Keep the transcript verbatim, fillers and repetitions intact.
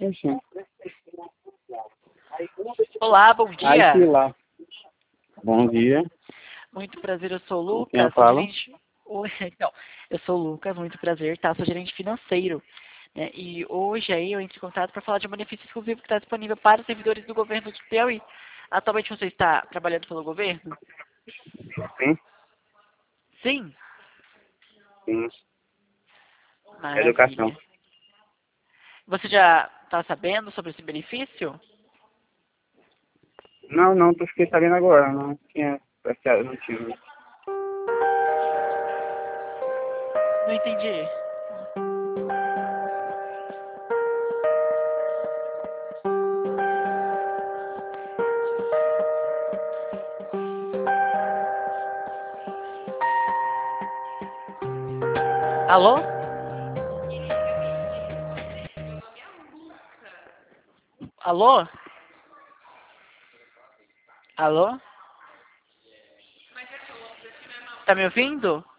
sim, sim. Olá, bom Aí dia. fui lá. Bom dia. Muito prazer, eu sou o Com quem eu Lucas, sou falo? gerente... Oi, Não, eu sou o Lucas, muito prazer, tá? Sou gerente financeiro. Né? E hoje aí eu entro em contato para falar de um benefício exclusivo que está disponível para os servidores do governo de Piauí. Atualmente você está trabalhando pelo governo? Sim, Sim? sim. Educação. Maravilha. Você já está sabendo sobre esse benefício? Não, não, tô fiquei sabendo agora. Não tinha prestado, não tive. Não entendi. Alô? Alô? Alô? Tá me ouvindo?